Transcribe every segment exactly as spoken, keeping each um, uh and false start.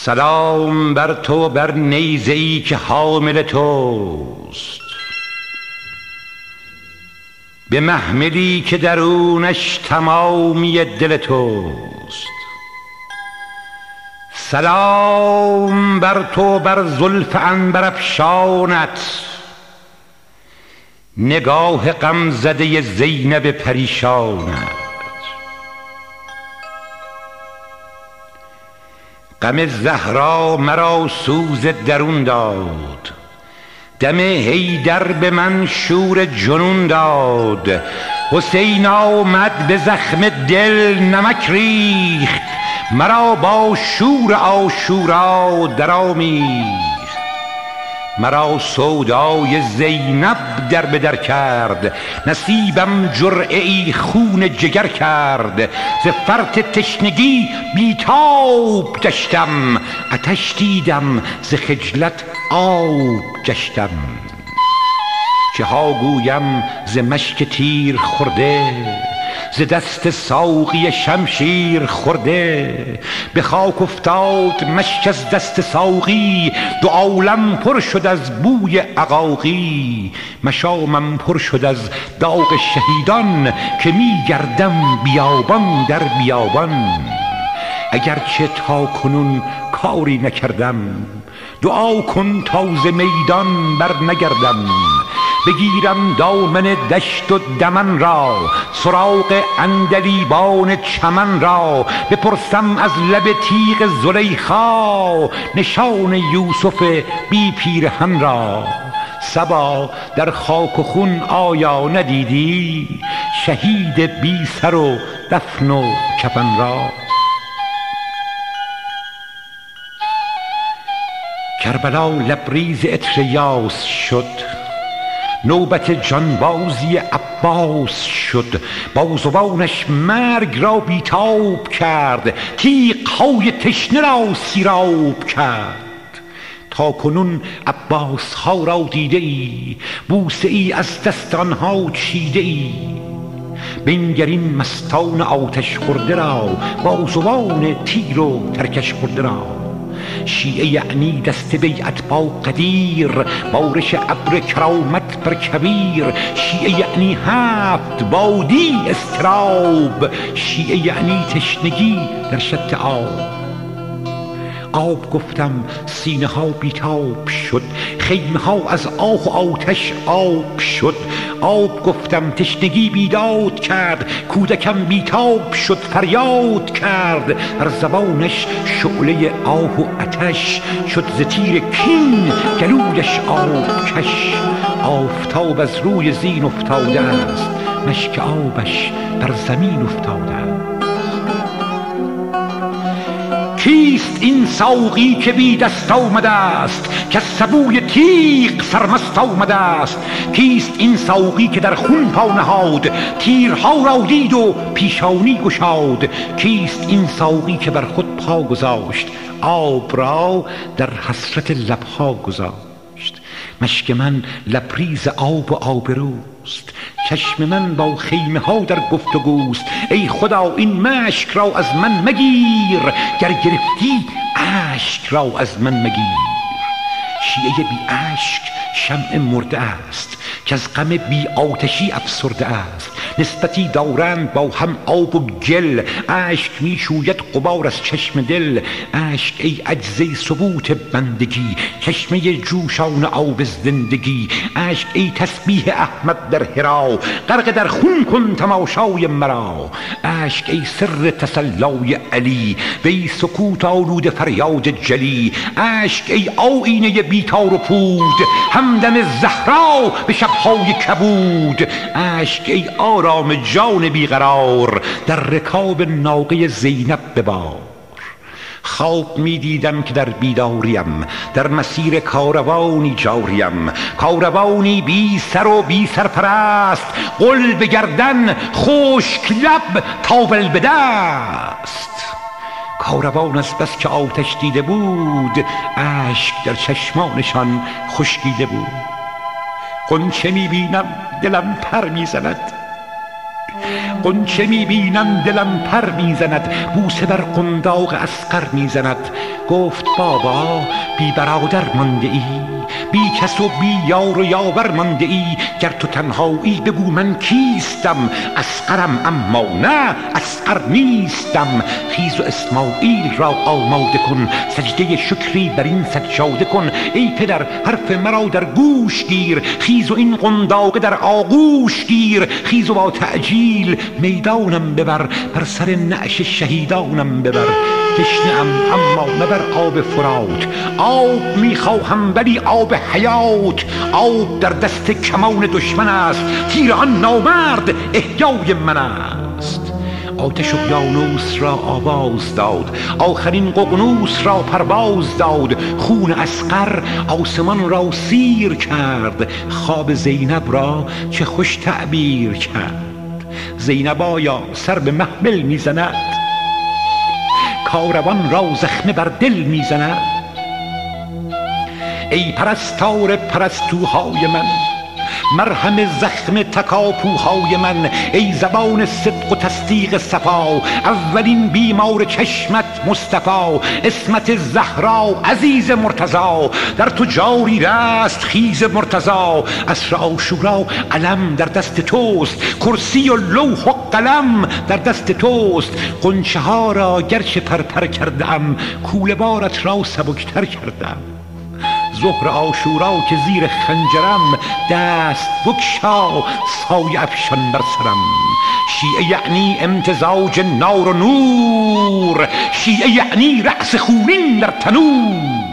سلام بر تو بر نیزه‌ای که حامل توست، به محملی که درونش تمامی دل توست. سلام بر تو بر زلف عنبرافشانت، نگاه غمزده زینب پریشانت. غم زهرا مرا سوز درون داد، دم حیدر به من شور جنون داد. حسین آمد به زخم دل نمک ریخت، مرا با شور عاشورا درآمیخت. مرا سودای زینب در به در کرد، نصیبم جرعه ای خون جگر کرد. ز فرط تشنگی بیتاب گشتم، آتش دیدم ز خجلت آب گشتم. چه ها گویم ز مشک تیر خورده، ز دست ساقی شمشیر خورده. به خاک افتاد مشک از دست ساقی، دو عالم پر شد از بوی عقاقی. مشامم پر شد از داغ شهیدان، که می گردم بیابان در بیابان. اگرچه تا کنون کاری نکردم، دعا کن تا ز میدان بر نگردم. بگیرم دامن دشت و دمن را، سراغ عندلیبان چمن را. بپرسم از لب تیغ زلیخا، نشان یوسف بی پیرهن را. صبا در خاک و خون آیا ندیدی، شهید بی سر و دفن و کفن را. کربلا لبریز عطر یاس شد، نوبت جانبازی عباس شد. بازوانش مرگ را بیتاب کرد، تیغ‌های تشنه را سیراب کرد. تا کنون عباس ها را دیده ای، بوسه ای از دست آنها چیده ای. بنگر این مستان آتش خورده را، بازوان تیر و ترکش خورده را. شیعه یعنی دست بیعت با قدیر، بارش ابر کرامت بر کبیر. شیعه یعنی هفت بادی اضطراب، شیعه یعنی تشنگی در شط آب. آب گفتم سینه ها بیتاب شد، خیمه ها از آه و آتش آب شد. آب گفتم تشنگی بیداد کرد، کودکم بیتاب شد فریاد کرد. بر زبانش شعله آه و آتش، شد ز تیر کین گلویش آب کش. آفتاب از روی زین افتاده است، مشک آبش بر زمین افتاده است. کیست این ساقی که بی دست آمده است، که سبوی تیغ سرمست آمده است؟ کیست این ساقی که در خون پا نهاد، تیرها را دید و پیشانی گشاد؟ کیست این ساقی که بر خود پا گذاشت، آب را در حسرت لبها گذاشت؟ مشک من لبریز آب و آبروست، چشم من با خیمه ها در گفتگوست. ای خدا این مشک را از من مگیر، گر گرفتی اشک را از من مگیر. شیعه بی اشک شمع مرده است، که از غم بی آتشی افسرده است. نسبتی دارند با هم آب و گل، اشک می شوید غبار از چشم دل. اشک ای عجزه ثبوت بندگی، چشمه جوشان آب زندگی. اشک ای تسبیح احمد در حرا، غرق در خون کن تماشای مرا. اشک ای سر تسلای علی، وی سکوت آلود فریاد جلی. اشک ای آیینه بیتار و پود، همدم زهرا به شبهای کبود. اشک ای آرام جان بیقرار، در رکاب ناقه زینب ببار. خواب می دیدم که در بیداریم، در مسیر کاروانی جاریم. کاروانی بی سر و بی سرپرست، قل به گردن خشک لب تاول به دست. کاروان از بس که آتش دیده بود، اشک در چشمانشان خشکیده بود. غنچه می بینم دلم پر می زند، غنچه میبینم دلم پر میزند، بوسه بر قنداق اسقر میزند. گفت بابا بی برادر مانده ای، بی کس و بی یار و یاور مانده ای. گر تو تنهایی بگو من کیستم، اسقرم اما نه اسقر نیستم. خیز و اسماعیل را آماده کن، سجده شکری بر این سجاده کن. ای پدر حرف مرا در گوش گیر، خیز و این قنداق در آغوش گیر. خیز و با تعجیل میدانم ببر، بر سر نعش شهیدانم ببر. تشنه‌ام اما مبر آب فرات، آب میخواهم ولی آب حیات. آب در دست کمان دشمن است، تیر آن نامرد احیای من است. آتش اقیانوس را آواز داد، آخرین ققنوس را پرواز داد. خون اسقر آسمان را سیر کرد، خواب زینب را چه خوش تعبیر کرد. زینب آیا سر به محمل میزند، کاروان را زخمه بر دل میزند. ای پرستار پرستوهای من، مرهم زخم تکاپوهای من. ای زبان صدق و تصدیق صفا، اولین بیمار چشمت مصطفی. اسمت زهرا عزیز مرتضی، در تو جاری رست خیز مرتضی. عصر عاشورا علم در دست توست، کرسی و لوح و قلم در دست توست. غنچه ها را گرچه پرپر کردم، کوله بارت را سبکتر کردم. ظهر عاشورا که زیر خنجرم، دست بگشا سایه افشان بر سرم. شیعه یعنی امتزاج نار و نور، شیعه یعنی رأس خونین در تنور.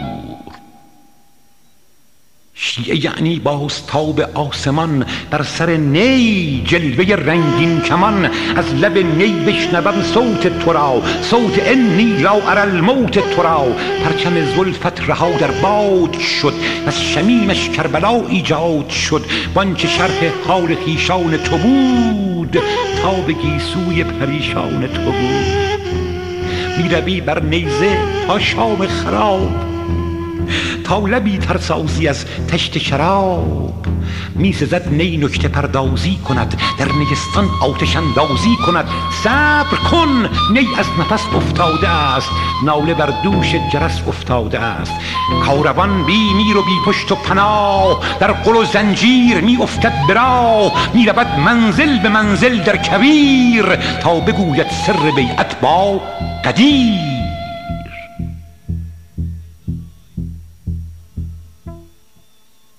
شیعه یعنی بازتاب آسمان، بر سر نی جلوه رنگین کمان. از لب نی بشنوم صوت تو را، صوت انی لا اری الموت تو را. پرچم زلفت رها در باد شد، از شمیمش کربلا ایجاد شد. وانچه شرح حال خویشان تو بود، تا به گیسوی پریشان تو بود. میروی بر نیزه تا شام خراب، تا لبی ترسازی از تشت شراب. میسزد نی نکته پردازی کند، در نیستان آتش اندازی کند. صبر کن نی از نفس افتاده است، ناله بر دوش جرس افتاده است. کاروان بی میر و بی پشت و پناه، در قل و زنجیر می افتد به راه. می رود منزل به منزل در کویر، تا بگوید سر بیعت با قدیر.